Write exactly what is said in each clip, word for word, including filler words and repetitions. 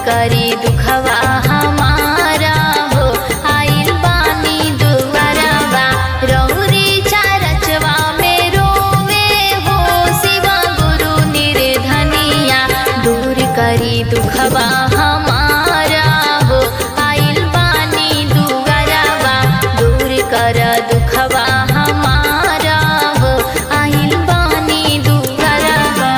करी दुखवा हमारा हो आइल बानी दुआरवा रौरी चारचवा में रोवे हो शिवा गुरु निर्धनिया दूर करी दुखवा हमारा हो आइल बानी दुआरवा दूर कर दुखवा हमारा हो आइल बानी दुआरवा।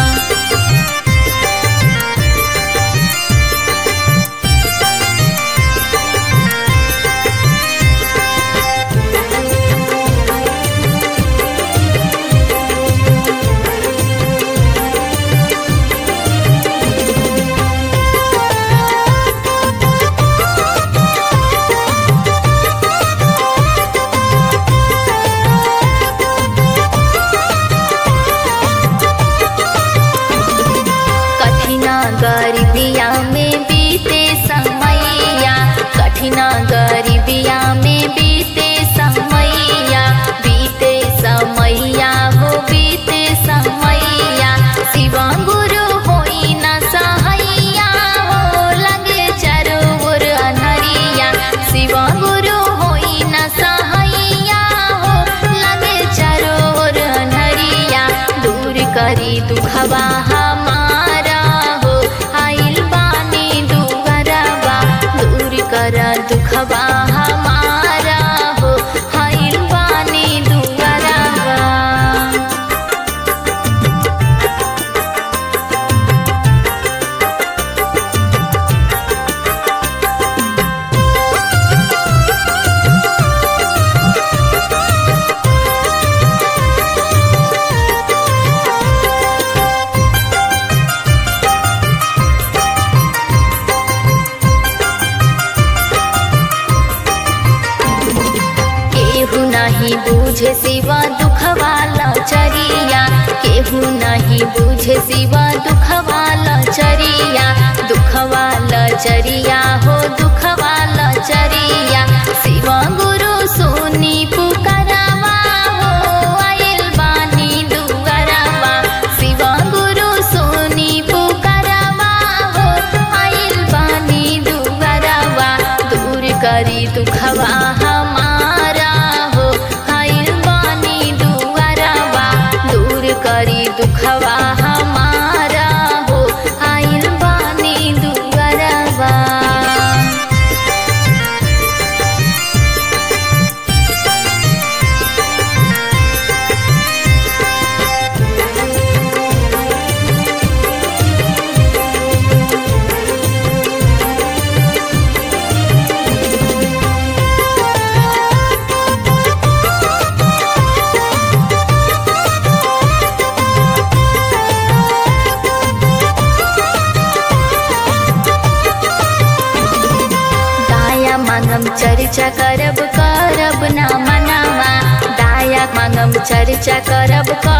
गरीबिया में बीते समैया कठिना गरीबिया में बीते समैया बीते समैया हो बीते समैया शिवा गुरु होई न सहैया हो लगे चरोर अनहरिया शिवा गुरु होई न सहैया हो लगे चरोर अनहरिया दूर करी दुखवा हमारा हो आइल बानी दुआरवा दूर कर दुखवा हमारा हो आइल बानी दुआरवा। केहू नहीं बूझे सिवा दुखवा लाचारिया केहू नहीं बूझे सिवा दुखवा लाचारिया दुखवा लाचारिया हो दुखवा लाचारिया शिवा गुरु सोनी पुकारवा हो आइल बानी दुआरवा शिवा गुरु सोनी पुकारवा हो आइल बानी दुआरवा दूर करी दुखवा हमारा हो आइल बानी दुआरवा दूर करी दुखवा हमारा हो आइल बानी दुआरवा। मांगम चर्चा करब करब ना मनावा दाया मांगम चर्चा करब